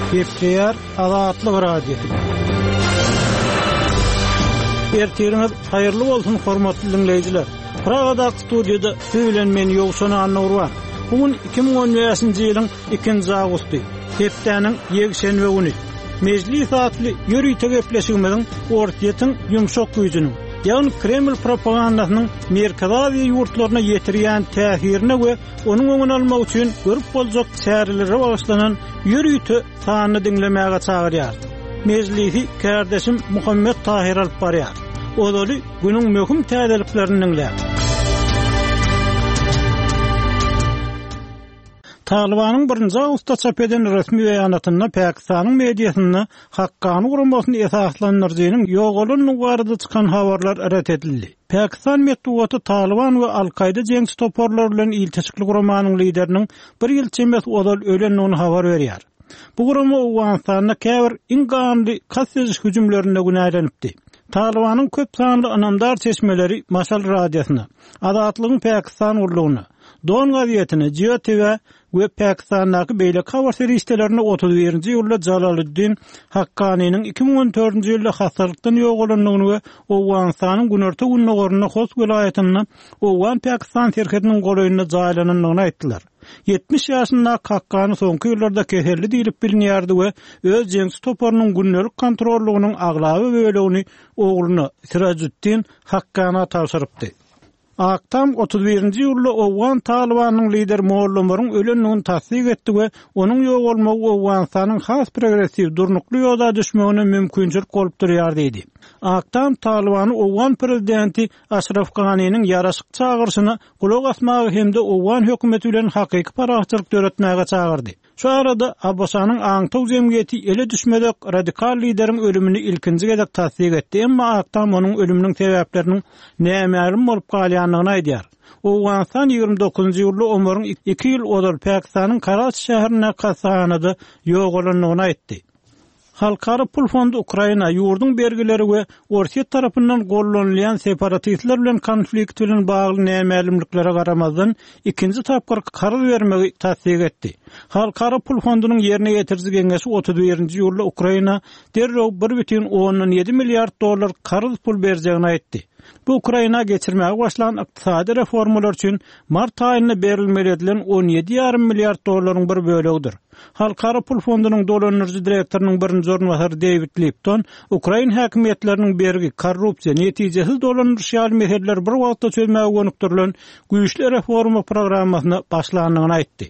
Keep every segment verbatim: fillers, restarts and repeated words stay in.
Gepleýär Azatlyk radiosu. Ertiriniz haýyrly bolsun hormatly dinleýijiler. Pragada studiýada söýlen men Ýowşan Annurwan. Bugun iki ming on beşinji ýylyň ikinji agusty. Hepdeniň ýekşenbe güni. Mejlis atly ýürüýte gepleşigimiň ortaýatyň ýumşak güýjüniň, ýani Kreml propagandasynyň Merkazawy ýurtlaryna ýetirýän täsirine we onuň öňüni almak üçin görüp boljak çärelere bagyşlanan ýürüýte sanyny dinlemäge çagyrýar. Mejlisi kardeşim Muhammed Tahir alyp barýar. Odaly günüň möhüm täzeliklerini dinlär. Talibanyň birinji awgustda çap eden resmi beýanatyna Pakistanyň mediasyny hakkany guramasyny esaslandyrjynyň ýogalynyň barada çykan habarlar ret edildi. Pakistan medeniýeti Taliban we Al-Qaida jeňsi toporlary bilen iltisikli guramanyň lideriniň bir ýyl çemet odal ölendigini habar berýär. Bu gurama Awganistanyna käbir inganly kassaýyş hüjümlerine günälenipdi. Talibanyň köp sanly anamdar çeşmeleri Maşal radiosyna, Azatlygyň Pakistan urlugyna, Don gazetini, Jio T V we Pakistandaky beýle habar serişlerini otuz birinji ýylda Jalaluddin Haqqanynyň iki ming on dördünji ýylda hastalykdan ýogalandygyny we Awganistanyň Günerti Günnogoruna Hos welaýatyny Awgan Pakistan serhediniň golaýyna jaýlanandygyny aýtdylar. yetmiş ýaşynda Haqqany soňky ýyllarda keserli diýilip bilinýärdi we öz jeňsi toparynyň günnelik kontrollugynyň aglaby bölegini ogluny Sirajuddin Haqqana tapşyrypdy. Aktam otuz birinji ýylda Awgan Talibanyň lider Mollamoryň ölendigini tasdik etdi we onuň ýok bolmagy Awganistanyň has progressiw durnukly ýolda düşmegine mümkinçilik bolup durýar diýdi. Aktam Talibany Awgan prezidenti Ashraf Ghanynyň ýaraşyk çagyrşyny gulak asmagy hemde Awgan hökümeti bilen hakyky parahatçylyk döretmäge çagyrdy. Şu arada Abbasanyň aňtaw jemgyýeti ele düşmedek radikal lideriň ölümini ilkinji gezek tasdik etdi, emma Aktam onuň ölüminiň sebäplerini nämälim bolup galýanlygyny aýdýar. Awganistan ýygrimi dokuzunji ýylda Omaryň iki ýyl odal Pakistanyň Karachi şäherine kasanada ýogalandygyny aýtdy. Halkara Pul Fondu Ukraina ýurduň bergileri we Orsiýa tarapyndan gollanýan separatistler bilen konflikt bilen bagly nämälimliklere garamazdan ikinji tapgyr karar bermegi tasdik etdi. Halkara Pul Fondunyň ýerine ýetirji geňeşi otuz birinji ýylda Ukraina derrew bir butun on ýedi milliard dollar karar pul berjegini aýtdy. Bu Ukraina geçirmäge başlanan ykdysady reformalar üçin mart aýyna berilmeli edilen on ýedi ýarym milliard dollaryň bir bölegidir. Halkara Pul Fondunyň dolanyrjy direktorynyň birinji ornwasary David Lipton, Ukraina häkimetleriniň bergi korrupsiýa netijesiz dolanyrşýaly meselleri bir wagtda çözmäge gönükdirilen güýçli reforma programmasyny başlandygyny aýtdy.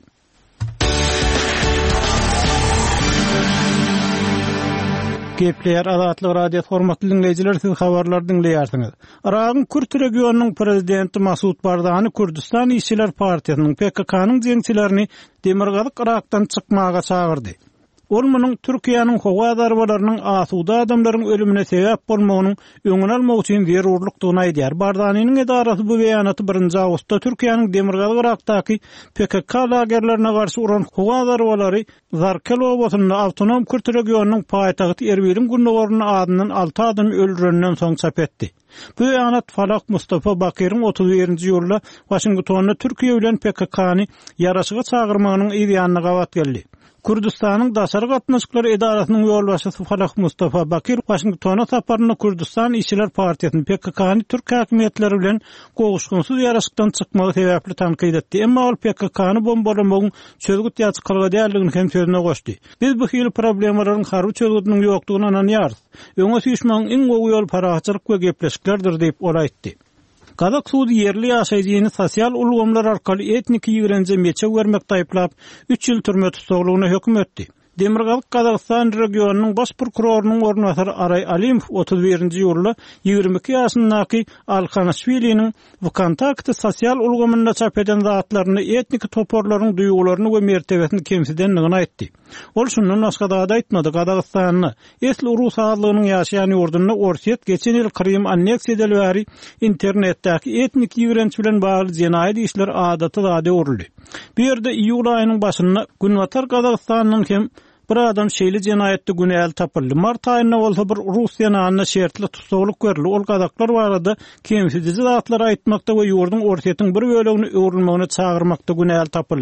Gepleýär Azatlyk radio hormatly dinleýijiler, siz habarlar dinleýärsiňiz. Iraqyň Kürt regionunyň prezidenti Masud Barzani Kürdistan İşçiler Partiýasynyň P K K'nyň jeňçilerini Demirgazyk Irakdan çykmaga çagyrdy. Ol munyň Türkiýanyň howa darbalarynyň asuda adamlaryň ölümine sebäp bolmagynyň öňüni almak üçin zerurlukdygyny aýdýar. Barzanynyň edarasy bu beýanaty birinji awgustda Türkiýanyň Demirgazyk Irakdaky P K K lagerlerine garşy uran howa darbalary Zarkel obasyny awtonom Kürt regionunyň paýtagty Erbilin Günnogoruna adynyň altı adam öldürenden soň çap etdi. Bu beýanat Falak Mustafa Bakyryň otuz birinji ýylda Washingtonda Türkiýe bilen P K K'ny ýaraşyga çagyrmagynyň ýa-ni gawat geldi. Kürdistanyň daşary gatnaşyklary edarasynyň ýolbaşçysy Falak Mustafa Bakyr Washingtona saparyny Kürdistan İşçiler Partiýasynyň P K K'ny Türk häkimetleri bilen gowuşgunsyz ýaraşykdan çykmagy sebäpli tanqid etdi. Emma ol P K K'ny bombalamagyň çözgüt ýaçyklygy däldigini hem sözüne goşdy. Biz bu hil problemleriň harby çözgüdiniň ýokdugyny ananýarys. Öňe süýşmäň iň gowy ýol parahatçylyk we gepleşiklerdir diýip ol aýtdy. Kazak suudi yerli ýaşaýjyny sosial ulgamlar arkaly etnik ýigrenje meçe bermekde aýplap üç ýyl türme tutsagylygyna hökm etdi. Demirgazyk Kazakistan regionunyň baş prokurorunyň ornwasary Aray Alimov otuz birinji ýylda ýygrimi iki ýaşyndaky Alxanaswiliniň WKontakty sosial ulgamynda çap eden zatlaryny etnik toporlaryň duýgularyny we mertebesini kemsidenligini aýtdy. Ol şundan başga da aýtmady, Kazakistanyň esli urus adlygynyň ýaşaýan ýurduna Orsiýet geçen ýyl Krym anneksiýa edilýäri internetdäki etnik ýigrenç bilen bagly jenaýat işler adaty zady uruldy. Bu ýerde iýul aýynyň başynda Günwatar Kazakistanyň hem bir adam şeýle jenaýatda günäl tapyldy. Mart aýynda bolsa bir Russiýa nanyna şertli tutsaglyk berildi. Ol gazaklar barada kemsidizi zatlar aýtmakda we ýurdun Orsiýetiň bir bölegini öwrülmegine çagyrmakda günäl tapyldy.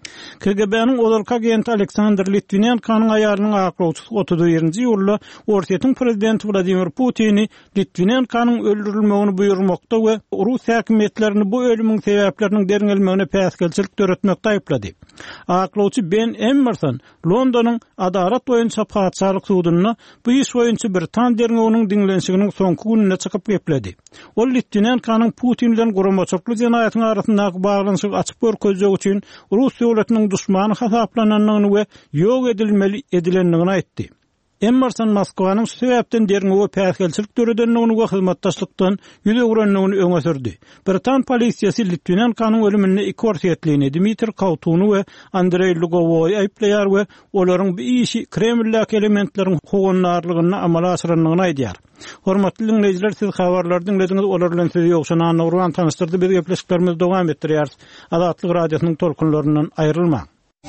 K G B'nin Odolka agenti Aleksandr Litvinenko'nun aýalynyň aklawçysy otuz birinji ýylda Orsetiyanyň prezidenti Vladimir Putin'i Litvinenko'nun öldürilmegini buyurmakda we Rus häkimetlerini bu ölümüň sebäpleriniň deriňelmegine päsgelçilik töretmekde aýplady. Aklawçy Ben Emerson Londonyň Adalet boýunça paçalyk sudyna bu iş boýunça bir tan deriňeginiň diňlenşiginiň soňky gününe çykyp gepledi. Ol Litvinenko'nun Putin bilen guramaçykly jenaýatyň arasyndaky baglanyşygy açyp görkezjek üçin Rus döwletiniň düşmany hasaplananyny we ýok edilmeli edilenligini aýtdy. Emerson Moskwanyň sebäpden deriňe päsgelçilik töredenligini we hyzmatdaşlykdan ýüze guranlygyny öňe sürdi. Britan polisiýasy Litvinenko'nun ölümine iki orsiýetliğini Dmitri Kautuny we Andrei Lugovoy aýplaýar we olaryň bu işi Kreml'däki elementleriň howanlarlygyny amala aşyranlygyny aýdýar. Hormatly dinleýijiler, siz habarlary dinlediňiz, olar bilen sizi ýokşan Nurwan tanıştyrdy. Biz gepleşiklerimizi dowam etdirýäris. Adatlyk radiosynyň tolkunlaryndan aýrylma.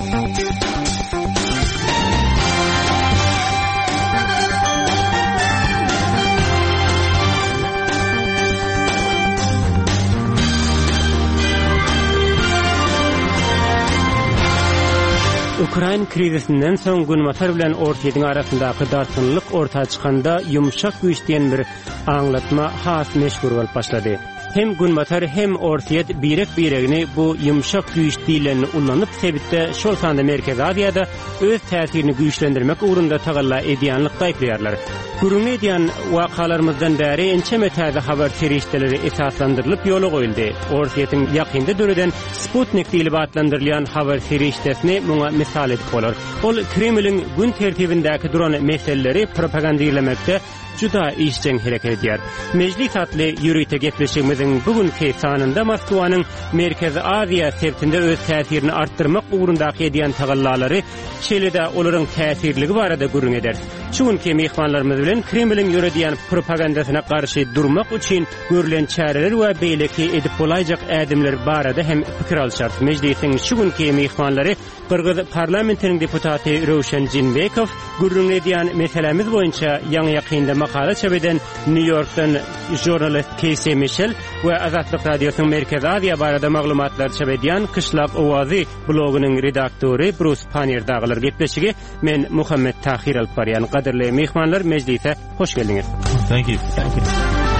Ukraina krizisinden soň Günmatar bilen Orsetiyanyň arasyndaky dartynlyk ortağa çykanda ýumşak güýç diýen bir aňlatma has meşhur bolup başlady. Hem Günmatar hem Orsetiyat birek biregini bu ýumşak güýç diýileni ullanyp sebitde şol sanda Merkez Aziýada öz täsirini güýçlendirmek ugrunda tagalla edýänlikde aýplaýarlar. Gürüňe edýän wakalarymyzdan bäri ençeme täze habar serişdeleri esaslandyrylyp ýola goýuldy. Orsetiyanyň ýakynda döreden Sputnik diýilip adlandyrylýan habar serişdesini muňa misal edip bolar. Ol Kremlin gün tertibindäki duran meseleleri propagandaýalamekde juda işçiň hereket edýär. Mejlis atly ýürüýte gepleşigimiziň bugünkü sanynda Moskwanyň Merkezi Aziýa sebitinde öz täsirini artdyrmak ugrundaky edýän tagallalary şeýle-de olaryň täsirligi barada gürrüň eder. Çünki mehmanlarymyz bilen Kremlin ýöredýän propagandasyna garşy durmak üçin görülen çäreler we beýleki edip bolaýjak ädimler barada hem pikir alýar. Mejlisiň şu günkü mehmanlary Kırgız parlamentiniň deputaty Rowşan Jinbekow, gürrüň edýän meselemiz boýunça ýaňy ýakynda makala çebeden New York'tan jurnalist Casey Mitchell we Azatlyk radiosynyň Merkez Aziýa barada maglumatlar çebedýän Kışlak Owazy blogunyň redaktory Bruce Panier daglar gepleşigi. Men Muhammed Tahir alyp barýan. Gaderli mehmanlar, mejlise hoş geldiňiz. Thank you. Thank you.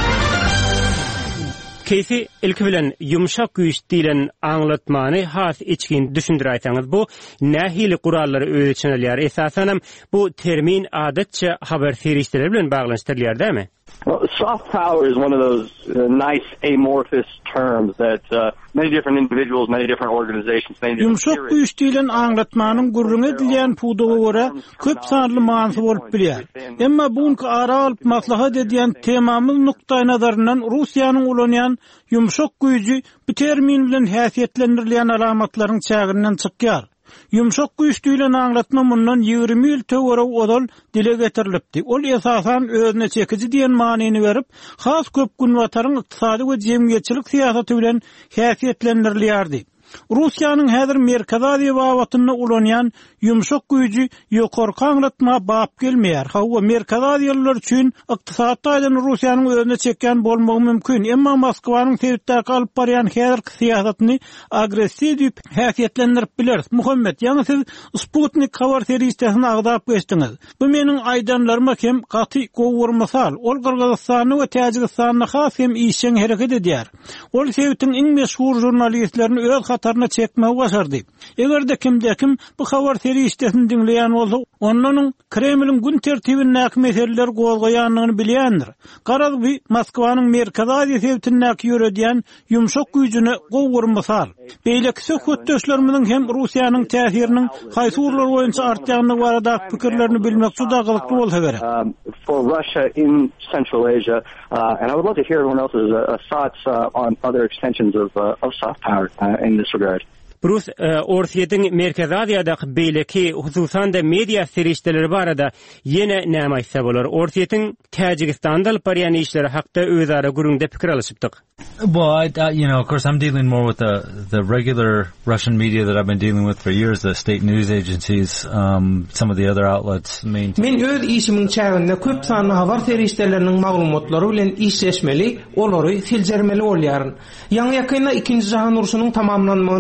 Casey, ilki bilen ýumşak güýç diýilen aňlatmany has içkin düşündir aýsaňyz, bu nähili gurallary öýçenelýär. Esasen bu termin adatça habar serişdeleri bilen baglanşdyrylýar, dämi? Well, soft power is one of those uh, nice amorphous terms that uh, many different individuals, many different organizations, many different Ýumşak güýç diýilen aňlatmanyň gurrun edilýän puduga görä köp sanly mansy bolup bilýär. Emma buňky ara alyp maslahat edýän temamyz nukdaý nazaryndan Russiýanyň ulanýan ýumşak güýji bu termin bilen häsiýetlendirilýän alamatlaryň çägirinden çykýar. Ýumşak güýç diýilen aňlatma mundan ýygrimi ýyl töwere odal dile getirilipdi. Ol esasan özüne çekici diýen manyny berip, has köp Günmataryň ykdysady we jemgyýetçilik siýasaty bilen häsiýetlendirilýärdi. Russiýanyň häzir Merkez Aziýa bawatyna ulanýan ýumşak güýji ýokarky aňlatma bap gelmeýär. Hawa Merkez Aziýalılar üçin ykdysadydan Russiýanyň özüne çekýän bolmagy mümkin. Emma Moskwanyň sebitdäki alyp barýan häzirki siýasatyny agressiw diýip häsiýetlendirip biler. Muhammed, ýani siz Sputnik habar serişdesini agdap geçdiňiz. Bu meniň aýdanlaryma hem gaty gowurmasal. Ol Kyrgyzstany we Täjikistanyň has hem işçiň hereket edýär. Ol sebitiň iň meşhur jurnalistlerini öz hatarına çekmeyi başardı. Eger de kimde kim bu habar serişdesini dinleyen olsa, onların Kremlin gün tertibindäki meseleler gozgaýanlygyny bilýändir. Garaz bu Moskwanyň Merkez Aziýa sebitindäki ýöredýän ýumşak güýjüne gowurmasal. Beýleki söhbetdeşlerimiň hem Russiýanyň täsiriniň haýsy urlar boýunça artýanyny barada pikirlerini bilmek juda gylykly bolsa gerek. For Russia in Central Asia, uh, and I would love to hear everyone else's uh, thoughts uh, on other extensions of uh, of soft power uh, in this regard. Bruce, Orsetiyanyň Merkez Aziýadaky beýleki hususan da media serişdeleri barada ýene näme aýtsa bolar? Orsetiyanyň Täjikistanda alyp barýan işleri hakda özara gürüňde pikir alışypdyk. Well, I, I, you know, of course, I'm dealing more with the the regular Russian media that I've been dealing with for years, the state news agencies, um, some of the other outlets. Men öz işimiň çäginde köp sanly habar serişdeleriniň maglumatlary bilen işleşmeli, olary siljermeli bolýar. Ýaňy ýakynda ikinji jahan uruşynyň tamamlanmagynyň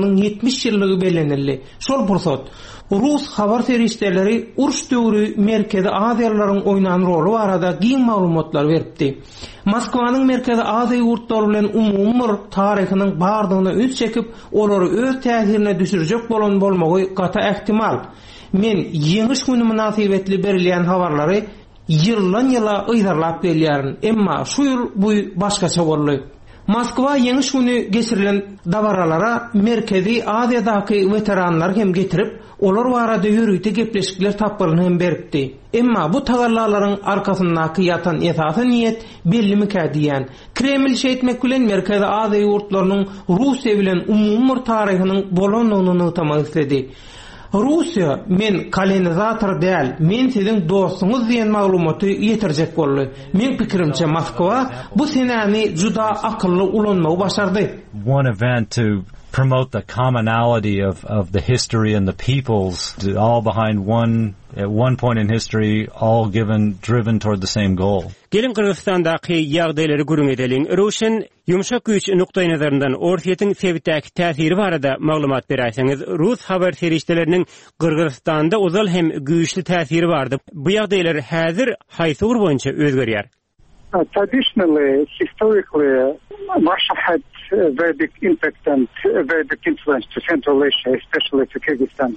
yetmiş ýyllygy bellenildi. Şol pursat Rus habar terişdeleri uruş döwrü Merkezi Aziýalylaryň oynan rolu barada giň maglumatlar beripdi. Moskwanyň Merkezi Aziýa ýurtlary bilen umumy taryhynyň bardygyna üç çekip olary öz täsirine düşürjek bolan bolmagy gata ähtimal. Men ýeňiş güni münasibetli berilýän habarlary ýyllan ýyla ýydarlap gelýärin, emma şu ýyl bu başgaça boldy. Moskwa ýeňiş güni geçirilen dabaralara Merkezi Aziýadaky veteranlar hem getirip, olar barada ýürüýte gepleşikler tapylyny hem beripdi. Emma bu tagarlalaryň arkasyndaky ýatan esasy niýet belli mikadiýän. Kreml şeýtmek bilen Merkezi Aziýa ýurtlarynyň Russiýa bilen umumy taryhynyň bolanlygyny ýytamak istedi. Russiýa men kolonizator däl, men siziň dostuňyz diýen maglumaty ýetirjek boldy. Men pikirimçe Moskwa bu senäni juda akylly ulanmagy başardy. One event to promote the commonality of of the history and the peoples, all behind one at one point in history, all given driven toward the same goal. Gelin Kırgızstandaky ýagdaýlary görüň edeliň. Ruşen ýumşak güýç nukdaý nazaryndan orfiýetiň sebitdäki täsiri barada maglumat berýärsiňiz. Rus habar terişdeleriniň Kırgızstanda uzal hem güýçli täsiri bardy. Bu ýagdaýlar häzir haýsy ur boýunça özgerýär? Uh, traditionally, historically, Russia had a very big impact and a very big influence to Central Asia, especially to Kyrgyzstan.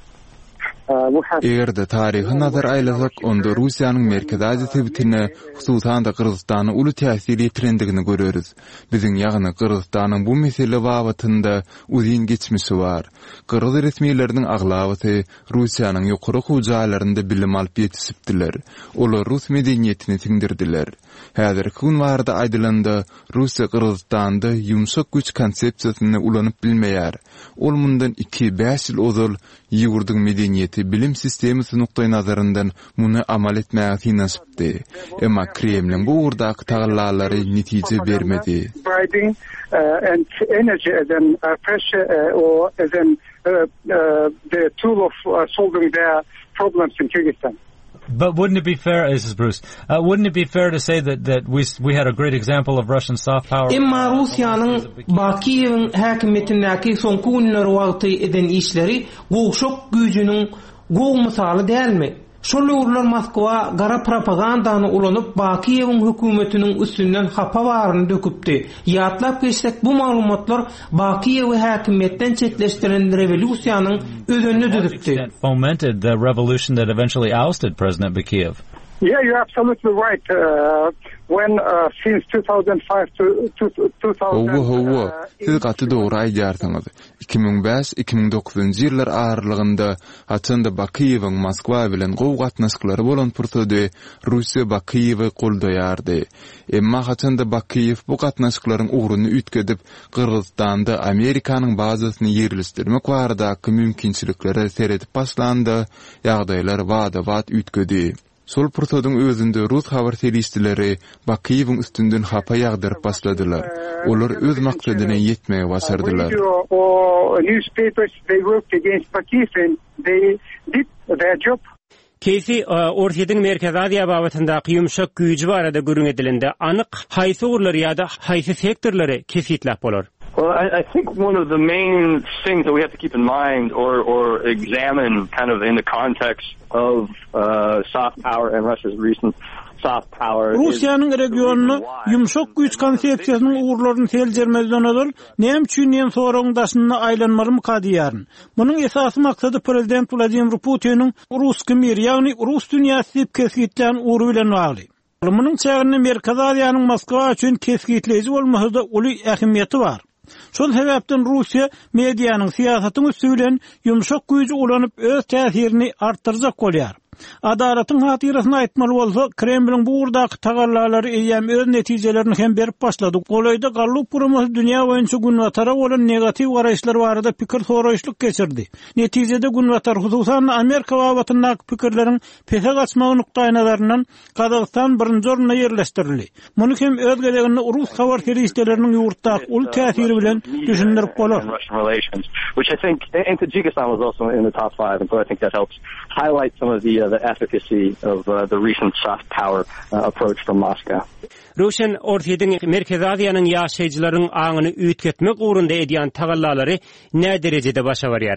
Eger de taryhy nazar aýlasak, onda Russiýanyň Merkezi Aziýa sebitine, hususan da Kyrgyzstanyň uly täsir ýetirendigini görüyoruz. Biziň ýagny Kyrgyzstanyň bu mesele babatynda uzyn geçmişi bar. Kyrgyz resmiýetleriniň aglawaty Russiýanyň ýokary hujaýlarynda bilim alyp ýetişipdiler. Olar Rus medeniýetini tiňdirdiler. Häzirki gün barada aýdylanda Russiýa Kyrgyzstanda ýumşak güç konsepsiýasyny ulanyp bilmeýär. Ol mundan iki beş ýyl ozal ýurduň medeniýeti bilim sistemisi nukdaý nazaryndan muny amal etmäge tinasipdi. Emma Kremlin bu urdaky tagallalary netije bermedi. Uh, and energy as an uh, pressure uh, or as an uh, uh, the tool of uh, solving their problems in Kyrgyzstan. But wouldn't it be fair, this is Bruce, uh, wouldn't it be fair to say that, that we we had a great example of Russian soft power? Emma Russiýanyň Bakiýewiň häkimetindäki soňky günleri wagty eden işleri gowşak güýjüniň gow misaly dälmi? Şol urlar Moskwa gara propagandany ulanyp Bakiýewiň hökümetiniň üstünden hapa baryny döküpdi. Ýatlap geçsek bu maglumatlar Bakiýewi häkimetden çetleşdiren revolýusiýanyň özünü düzüpdi. Fomented the revolution that eventually ousted President Bakiyev. Yeah, you're absolutely right. Uh, when uh, since two thousand five to two thousand Owo owo siz gaty dogry aýdýarsyňyz. iki ming beş iki ming dokuzunçy ýyllar aralygynda haçanda Bakiýewiň Moskwa bilen gow gatnaşyklary bolan pursady Russiýa Bakiýewi goldaýardy. Emma haçanda Bakiýew bu gatnaşyklaryň ugruny ütkedip Kyrgyzstanda Amerikanyň bazasyny ýerleşdirmek baradaky mümkinçiliklere seredip başlandy. Ýagdaýlar wada-wad ütkedi. Sol purtadyň özünde Rus habar terişdileri Bakiýewiň üstünden hapa ýagdyryp başladylar. Olar öz maksadyna ýetmege başardylar. Newspapers they worked against Bakiyev and they did their job. Keýsi ortiýetiň Merkezi Aziýa babatyndaky ýumşak güýji barada görüň edilende anyk haýsy urlar ýa-da haýsy sektorlary kesitlap bolar? Well, I, I think one of the main things that we have to keep in mind or, or examine kind of in the context of uh, soft power and Russia's recent soft power. Russiýanyň regionuny ýumşak güýç konsepsiýasynyň uğurlaryny seljermezden öňel näme üçin näme soraňdaşyny aýlanmaly mykadýaryn. Munyň esasy maksady Prezident Vladimir Putiniň Ruski mir, ýagny Rus dünýäsi kesgitlen uğuru bilen bagly. Munyň çägini Merkezi Aziýanyň Moskwa üçin kesgitleýiji bolmasynda uly ähmiýeti bar. Şol sebäpden Russiýa mediýanyň siýasatyň üstü bilen ýumşak güýji ulanyp öz täsirini artdyrjak bolýar. Adalatyň hatyrasyny aýtmaly bolsa, Kremliň bu urdaky tagarlalary eýem öz netijelerini hem berip başlady. Golaýda gallup puramasy dünýä boýunça günwatara bolan negatiw garaýşlar barada pikir soraýşlyk geçirdi. Netijede günwatar hususan Amerika babatyndaky pikirleriň pese gaçmagy nukdaý nazaryndan Kazakystan birinji orunda ýerleşdirildi. Muny hem öz gelegini Rus habar terişdeleriniň ýurtdaky ul täsiri bilen düşündirip bolar. Which I think, and Tajikistan was also in the top five, and so I think that helps highlight some of the uh, the efficacy of uh, the recent soft power uh, approach from Moscow. Russian ortadın Merkez Aziýanyň ýaşaýjylaryň aňyny üýtgetmek ugrunda edýän tagallary ne derejede başa barýar?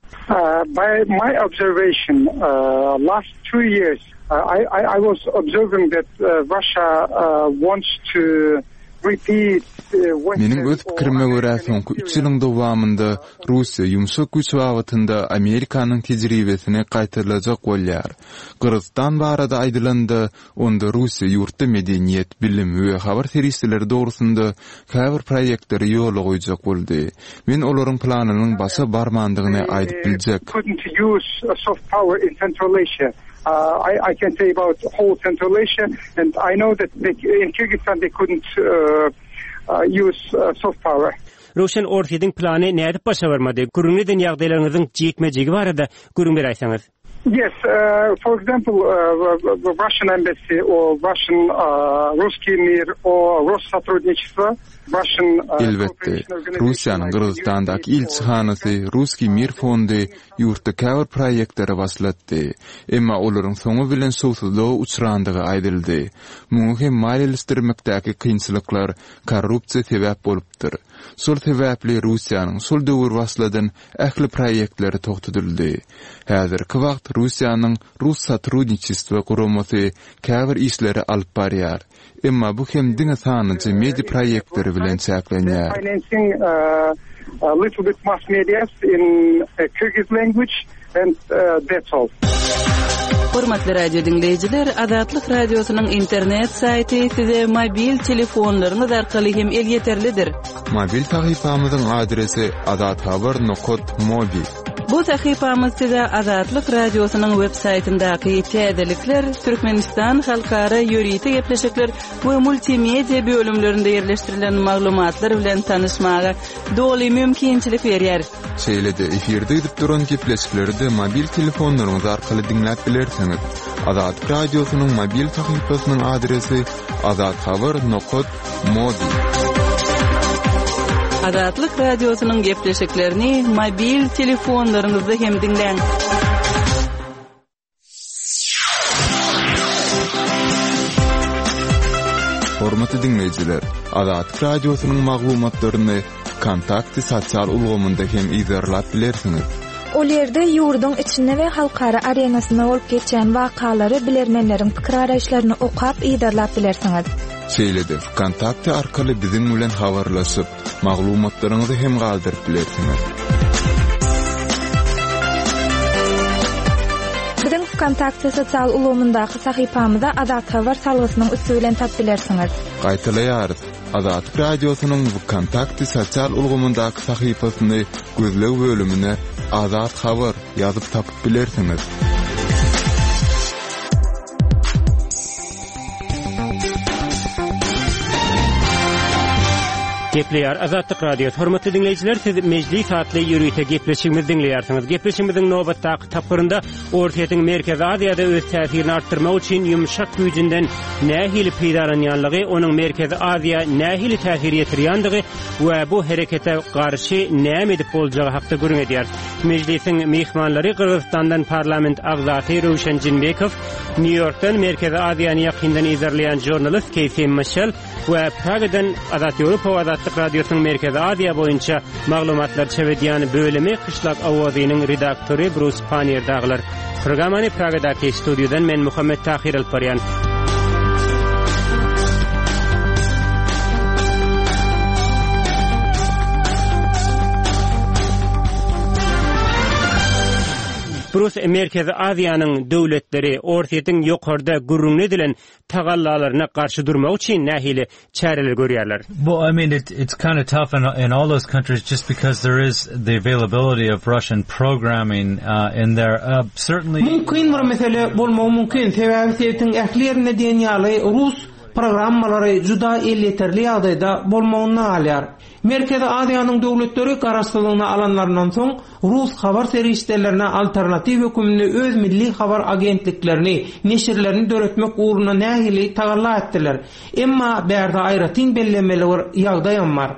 Uh, by my observation, uh, last two years, uh, I, I, I was observing that uh, Russia uh, wants to repeat Mening öz pikirime görä soňky üç ýylyň dowamında Russiýa ýumşak güç wagtynda Amerikanyň tejribesine gaýtyrylajak bolýar. Kyrgyzstan barada aýdylanda onda Russiýa ýurtda medeniýet, bilim we habar serisileri dogrusunda häzir proýektleri ýola goýjak boldy. Men olaryň planynyň başa barmandygyny aýdyp biljek. Couldn't use uh, soft power in Central Asia. Uh, I, I can say about whole Central Asia, and I know that they, in Kyrgyzstan they couldn't uh, uh, use uh, soft power. Russian ortadın plany nädip başa barmady? Gürüňden ýagdaýlaryňyzyň jekmejigi barada gürüň beraýsaňyz. Yes, uh, for example, uh, the Russian embassy or Russian uh, Ruski Mir or Rossотрудничество, Russian uh, Elbette, Russiýanyň Kyrgyzstandaky ilçihanasy Ruski Mir fondy ýurtda käbir proýektleri başlatdy. Emma olaryň soňu bilen sowsuzlyğa uçrandygy aýdyldy. Muňa hem maliýeleşdirmekdäki kynçylyklar korrupsiýa sebäp bolupdyr. Sol sebäpli Russiýanyň sol döwür başladan ähli proýektleri togtadyldy. Häzirki wagt Russiýanyň Rossотрудничество guramasy käbir işleri alyp barýar. Emma bu hem diňe sanyjy media proýektleri bilen çäklenýär. Financing uh, a little bit mass media in uh, Kyrgyz language and uh, that's all. Hormatly radio dinleyijiler, Azatlyk radiosynyň internet saýty size mobil telefonlaryňyz arkaly hem el yeterlidir. Mobil sahypamyzyň adresi azat habar nokta mobi. Bu sahypamyz size Azatlyk radiosynyň web saýtyndaky täzelikler, Türkmenistan halkara ýöriti gepleşikler we multimedia bölümlerinde ýerleşdirilen maglumatlar bilen tanışmaga doly mümkinçilik berýär. Şeýlede efirde edip duran gepleşikleri mobil telefonlaryňyz arkaly dinläp bilersiňiz. Azat radiosynyň mobil sahypasynyň adresi azat habar nokta mobi. Azatlyk radiosynyň gepleşiklerini mobil telefonlaryňyzda hem dinleň. Hormatly dinleyijiler, Azatlyk radiosynyň maglumatlaryny kontakty sosial ulgamynda hem izarlap bilersiňiz. Ol ýerde ýurdun içinde we halkara arenasyna bolup geçen wakalary bilermenleriň pikir araýşlaryny okap izarlap bilersiňiz. Şeýlede kontakty arkaly biziň bilen habarlaşyp, maglumatlaryňyzy hem galdyryp bilersiňiz. Biziň kontakty sosial ulgamyndaky sahypamyzda Azat Habar salgysynyň üstü bilen tap bilersiňiz. Gaýtalaýar, Azat radiosynyň bu kontakty sosial ulgamyndaky sahypasyny gözlew bölümine Azat Habar ýazyp tapyp bilersiňiz. Gepleýär Azatlyk radio. Hormatly dinleyijiler, siz mejlis atly ýürüýte gepleşigimizi dinleýärsiňiz. Gepleşigimiziň nowbatdaky tapyrynda ortaýatyň Merkez Aziýada öz täsirini artdyrmak üçin ýumşak güýjünden nähili peýdalanýanlygy, onuň Merkez Aziýa nähili täsir ýetirýänligi we bu herekete garşy näme edip boljagi hakda görüň edýär. Mejlisiň mehmanlary Kyrgyzstandan parlament agzaty Rowşan Jinbekow, New Yorkdan Merkez Aziýany ýakyndan izarlayan jurnalist Keysem Mashal we Pragadan Azat Ýewropa we Azatlyk radiosynyň Merkez Aziýa boýunça maglumatlar çewedýän bölemi Kışlak awazynyň redaktory Bruce Panier daglar. Programmany Pragadaky studiodan men Muhammed Tahir Alparyan. Bruce Merkez Aziýanyň döwletleri ortaýatyň ýokarda gürrüň edilen tagallalaryna garşy durmak üçin nähili çäreler görýärler. Well, I mean, it, it's kind of tough in, in all those countries just because there is the availability of Russian programming uh, in there. Uh, certainly... Mümkin bir mesele bolmagy mümkin. Sebäbi sebätiň ählilerine diýen ýaly Rus programmalary juda el yeterli ýagdaýda bolmagyny alýar. Merkez Aziýanyň döwletleri garaşdyrylygyna alanlaryndan soň Rus habar serisilerine alternativ hökümini öz milli habar agentliklerini, neşirlerini döretmek uğruna nähili tagalla etdiler. Emma bärde aýratyn bellemeli bir ýagdaýam bar.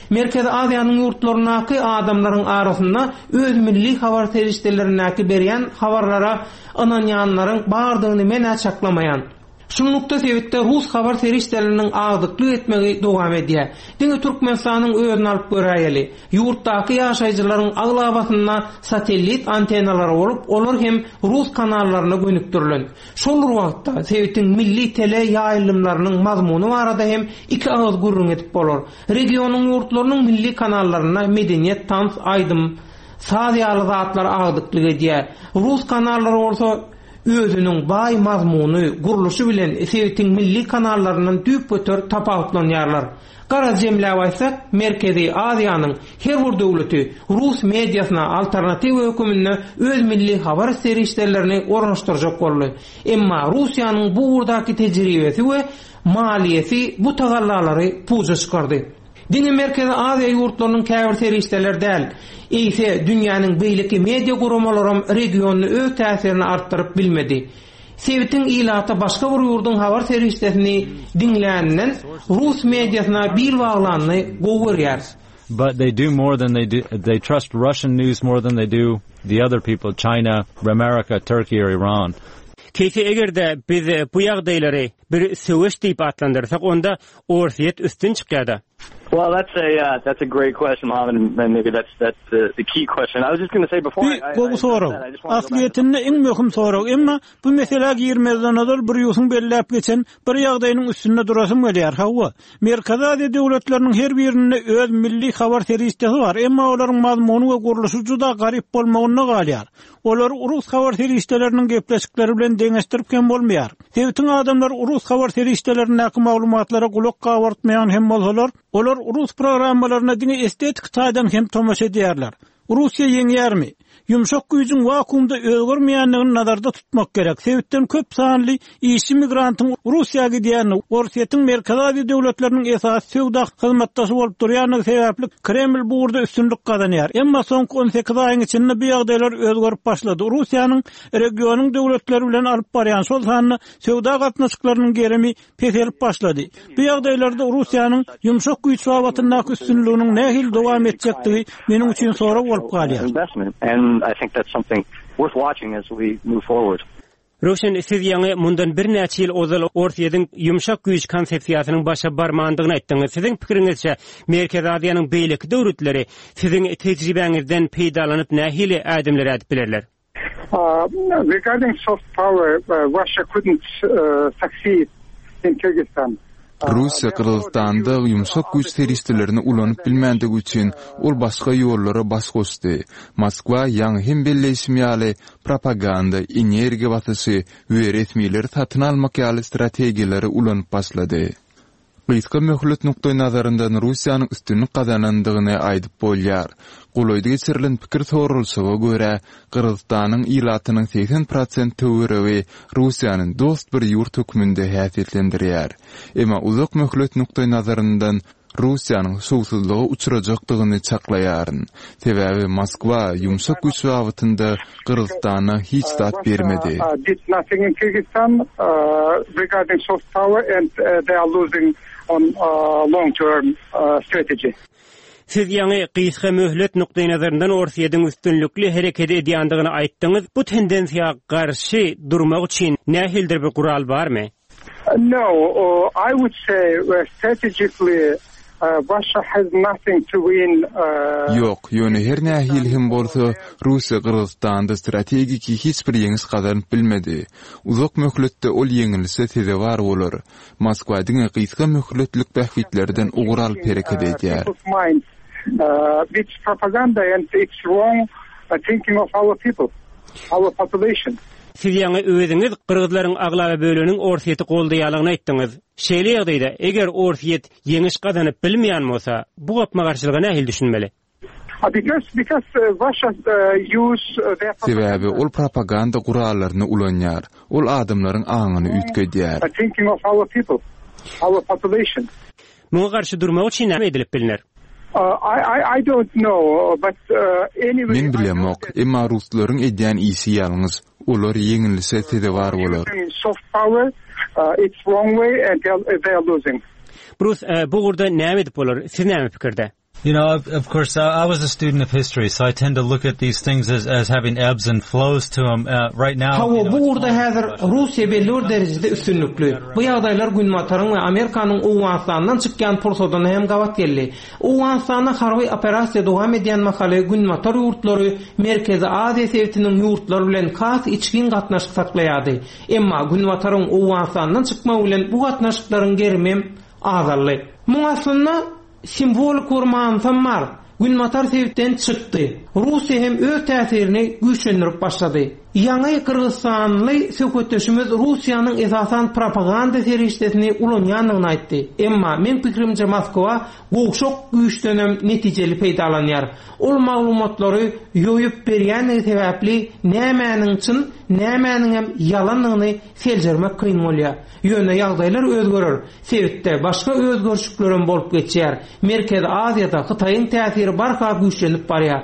Merkezi Aziýanyň ýurtlarynaky adamlaryň arasynda öz milli habar serişdelerindäki berýän habarlara ananýanlaryň bardygyny men açıklamayan. Şunlukda sebäpde Rus habar serişdeleriniň agdykly etmegi dowam edýär. Diňe Türkmenistanyň özüni alyp göräýeli. Ýurtdaky ýaşaýjylaryň aglabatyna satellit antenalary bolup, olar hem Rus kanallaryna gönükdirilen. Şol wagtda sebäpden milli tele ýaýlymlarynyň mazmuny barada hem iki agyz gurrun edip bolar. Regionyň ýurtlarynyň milli kanallarına medeniýet, tans, aýdym, sadiýaly zatlar agdykly edýär. Rus kanallary bolsa özünün bay mazmuny, guruluşy bilen sebäpden milli kanallaryndan düýp götür tapawutlanýarlar. Gara jemläwäsek, Merkezi Aziýanyň her bir döwleti Rus mediasyna alternativ hökümine öz milli habar serişdelerini ornaşdyrjak boldy. Emma Russiýanyň bu urdaky tejribesi we maliýeti bu tagallary puza çykardy. Diňe Merkezi Aziýa ýurtlarynyň käbir serişdeler däl, ise dünýäniň beýleki media guramalarym regiony öz täsirini artdyryp bilmedi. Sebäpden ilata başga bir ýurdun habar serişdesini dinlänenden Rus mediasyna bir baglanyny gowurýar. But they do more than they do. They trust Russian news more than they do the other people, China, America, Turkey, or Iran. Keýse egerde biz bu ýagdaýlary bir söwüş diýip atlandyrsak, onda orsiýet üstün çykýarda. Well, that's a uh, that's a great question, Mohammed, and maybe that's that's the, the key question. I was just going to say before I, I, I, I just Asliyetinde en möhüm sorak, emma bu mesele girmezden azal bir ýusun belläp geçen bir ýagdaýynyň üstünde durasym gelýär. Hawa, Merkezi Aziýa döwletleriniň her birinde öz milli habar serişdesi bar, emma olaryň mazmuny we guruluşy juda garyp bolmagyna galýar. Olar Rus habar serişdeleriniň gepleşikleri bilen deňeşdiripken bolmaýar. Sebäpden adamlar Rus habar serişdelerindäki maglumatlara gulak gawartmaýan hem bolsalar, olar Rus programmalaryna diňe estetik taýdan hem tomaşa edýärler. Russiýa ýeňýärmi? Yumşak güýjüň wakumda özgürmeýänligini nazarda tutmak gerek. Sebäpden köp sanly işçi migrantyň Russiýaga gidýäni, Orsiýetiň Merkezi Aziýa döwletleriniň esas söwda hyzmatdaşy bolup durýanyny sebäpli Kreml bu urda üstünlik gazanýar. Emma soňky on sekiz aýyň içinde bu ýagdaýlar özgerip başlady. Russiýanyň regionyň döwletleri bilen alyp barýan şol sanyny söwda gatnaşyklarynyň geremi peselip başlady. Bu ýagdaýlarda Russiýanyň yumşak güýç wagtyndaky üstünliginiň nähil dowam etjekdigi meniň üçin sorak bolup galýar. And I think that's something worth watching as we move forward. Roshan, siz ýaňy mundan bir näçe ýyl ozal Orsiýadyň yumşak güýç konsepsiýasynyň başa barmandygyny aýtdyňyz. Siziň pikiриňizçe Merkezi Aziýanyň beýleki döwletleri siziň tejribeňizden peýdalanyp nähili ädimler edip bilerler? Uh, regarding soft power, uh, Russia couldn't uh, succeed in Kyrgyzstan. Russiya Kırgızstanda yumşak güç serişdelerini ulanyp bilmändik üçin ol başga ýollara bas goşdy. Moskwa ýaňy hem belleşmeýäli propaganda, energiýa batysy we resmiýetleri satyn almak ýaly strategiýalary ulanyp başlady. Gysga möhlet nukdaý nazaryndan Russiýanyň üstünlik gazanandygyny aýdyp bolýar. Golaýdy geçirilen pikir sorulsaga görä, Kyrgyzstanyň ilatynyň seksen prosent töwereги Russiýanyň dost bir ýurt hökmünde häsiýetlendirýär. Emma uzak möhlet nukdaý nazaryndan Russiýanyň sowsuzlyga uçurajakdygyny çaklaýaryn. Sebäbi Moskwa yumşak güç wagtynda Kyrgyzstana hiç zat bermedi. Did nothing in Kyrgyzstan uh, regarding soft power, and uh, they are losing on uh, long-term uh, strategy. Siz ýaňy gysga möhlet nukdaý nazaryndan Orsiýadyň üstünlikli hereket edýändigini aýtdyňyz. Bu tendensiýaga garşy durmak üçin nähildir bir gural barmy? No, uh, I would say uh, strategically Uh, Russia has nothing to win. Uh, Yok, ýöne her nähil hem bolsa Russiýa Kyrgyzstanda strategik hiç bir ýeňis gazanyp bilmedi. Uzak möhletde ol ýeňilse teze bar bolar. Moskwa diňe gysga möhletlik bähwitlerden ugural pereket edýär. Uh, it's propaganda and it's wrong uh, thinking of our people, our population. Siz ýaňy özüňiz Kyrgyzlaryň aglaba bölüniň Orsiýety goldaýalygyny aýtdyňyz. Şeýle ýagdaýda eger Orsiýet ýeňiş gazanyp bilmeýän bolsa, bu gapma garşylyga nähil düşünmeli? Because because uh, Russia uh, use uh, their Sebäbi ol propaganda gurallaryny ulanýar. Ol adamlaryň aňyny ütkedýär. Thinking of our people, our population. Muňa garşy durmak üçin näme edilip bilinir? Uh, I, I, I don't know, but uh, anyway... Men bilemok, emma Ruslaryň edýän isi ýalňyz. Olar ýeňilse tede bar bolar. Soft power, uh, it's wrong way and they are, they are losing. Bruce, uh, bu gurda näme edip bolar? Siz näme pikirde? You know, of, of course, I, I was a student of history, so I tend to look at these things as, as having ebbs and flows to them. Uh, right now, Hawa you know, bu urda hazır Rusiya belli derecede üstünlüklü. Bu ýagdaýlar Günmatarın we Amerikanyň Uwanstandan çykýan pursadan hem gawat geldi. Uwanstana harby operasiýa dowam edýän mahale Günmatar ýurtlary Merkezi Aziýa sewtiniň ýurtlary bilen kas içkin gatnaşyk saklaýardy. Emma Günmataryň Uwanstandan çykma bilen bu gatnaşyklaryň germem azally. Muňa simbolik urmansan var. Günmatar sevitten çıktı. Rusya hem öz täsirini güçlendirip başladı. Ýa-ni Kırgızstanly söhbetdeşimiz Russiýanyň esasan propaganda serişdesini ulanýanlygyny aýtdy. Emma men pikirimçe Moskwa gowşok güýçlenem netijeli peýdalanýar. Ol maglumatlary ýoýup berýän sebäpli nämäniň çyn, nämäniň hem ýalanlygyny seljermek kyn bolýar. Ýöne ýagdaýlar özgerer. Sebäpde başga özgörüşiklerim bolup geçýär. Merkezi Aziýada Hytaýyň täsiri barka güýçlenip barýar.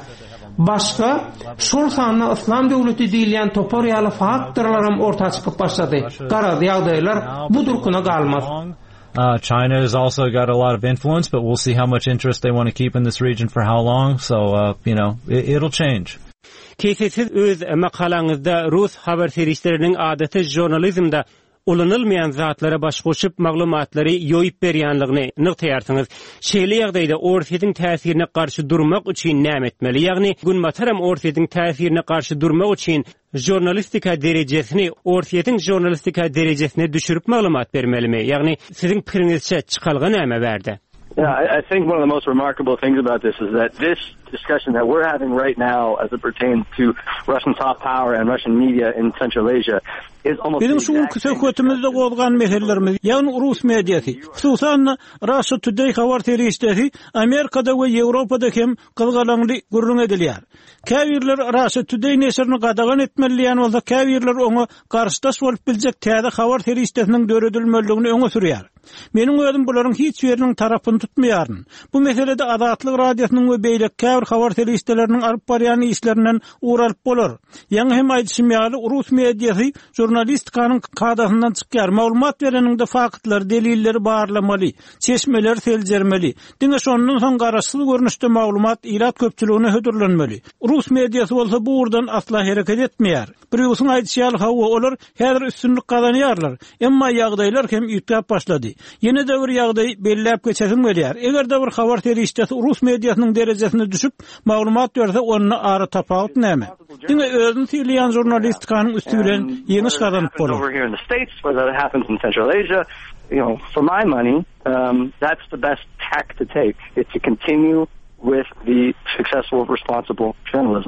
Başka şol sanly İslam döwleti diýilýän topar ýaly faktorlarym ortağa çykyp başlady. Garaz ýagdaýlar bu durkuna galmaz. Uh, China has also got a lot of influence, but we'll see how much interest they want to keep in this region for how long. So, uh, you know, it, it'll change. Keýsiz öz makalaňyzda Rus habar serişleriniň adaty jurnalizmda ulanılmayan zatlara baş koşup maglumatlary ýoýup berýänligini nyktaýarsyňyz. Şeýle ýagdaýda ortasyň täsirine garşy durmak üçin näme etmeli? Ýagny Günmatar hem ortasyň täsirine garşy durmak üçin jurnalistika derejesini, ortasyň jurnalistika derejesine düşürüp maglumat bermelimi? Ýagny siziň pikiriňizçe çykalgy näme berdi? Yeah, I, I think one of the most remarkable things about this is that this discussion that we're having right now as it pertains to Russian soft power and Russian media in Central Asia is almost Bizim şu söhbetimizde golgan meselelerimiz, ýagny Rus mediasy, hususan Russia Today habar terişdesi Amerikada we Ýewropada hem kızgalaňly gurrun edilýär. Käbirler Russia Today neşrini gadagan etmeliýän bolsa, käbirler oňa garşydaş bolup biljek täze habar terişdesiniň döredilmeligini öňe sürýär. Meniň özüm bularyň hiç biriniň tarapyny tutmaýaryn. Bu meselede Azatlyk radiosynyň we beýlek käbir habar terişdeleriniň alyp barýan işlerinden uralyp bolar. Ýa-ni hem aýdyşmaýaly Rus mediasy jurnalistikanyň kadasyndan çykýar. Maglumat bereniňde faktlar, delilleri barlamaly, çeşmeler seljermeli. Diňe şondan soň garaşsyz görnüşde maglumat ilat köpçüligine hödürlenmeli. Rus mediasy bolsa bu urdan asla hereket etmeýär. Birüýüsiň aýdyşýaly hawa olar häzir üstünlik gazanýarlar. Emma ýagdaýlar hem ýitgap başlady. Ýene de bir ýagdaý belläp geçesim gelýär. Eger de bir habar terişdesi Rus mediasynyň derejesine düşüp maglumat berse, onu ara tapaut näme? Diňe özüni söýleýän jurnalistikanyň üstü bilen ýeňiş gazanyp bolar. Over here in the States, where that happens in Central Asia, you know, for my money, um, that's the best tack to take. It's to continue with the successful, responsible journalism.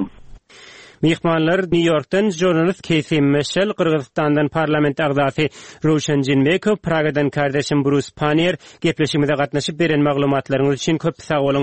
Mihmanlar New York'tan jurnalist Casey Mitchell, Kırgızstan'dan parlament agzasy Ruşen Jinbekov, Praga'dan kardeşim Bruce Panier gepleşimizde gatnaşyp beren maglumatlaryňyz üçin köp sag bolun.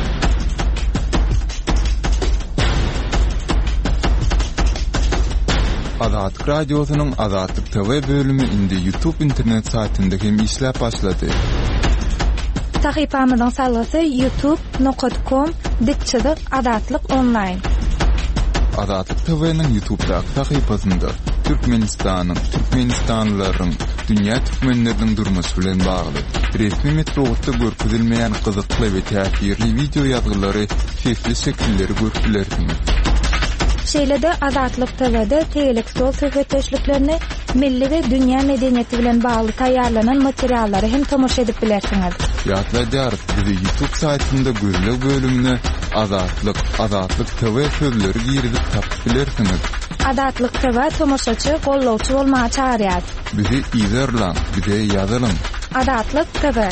Azatlyk radiosynyň Azatlyk T V bölümi indi YouTube internet saytynda hem işläp başlady. Sahypamyzyň salasy youtube nokta com ditçilik Azatlyk online. Azatlyk T V'nin YouTube'daky sahypasynda Türkmenistanyň, Türkmenistanlylaryň, dünýä türkmenleriniň durmuşy bilen bagly resmi metodda görkezilmeýän kızykly we täsirli video ýazgylary, çeşitli şekilleri görkezilýär. Şeýlede Azatlyk T V'de telekstol söhbetdeşliklerini milli we dünýä medeniýeti bilen bagly taýýarlanan materiallary hem tomoşa edip bilersiňiz. Ýatlaýar, bizi YouTube saytynda görülen bölümine Azatlyk, Azatlyk T V sözleri girizip tapyp bilersiňiz. Azatlyk T V tomoşaçy, gollawçy bolmagy çağırýar. Bizi izlerler, bize ýazalyn. Azatlyk T V.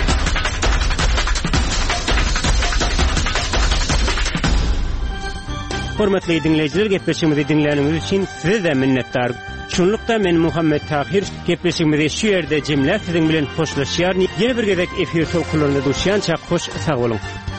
Hormatly dinleýijiler, gepleşigimizi dinläniňiz üçin size de minnetdar. Şunlukda men Muhammed Tahir gepleşigimizi şu ýerde jemläp siziň bilen hoşlaşýar. Ýene bir gezek efir tolkunlarynda duşýança hoş sag bolun.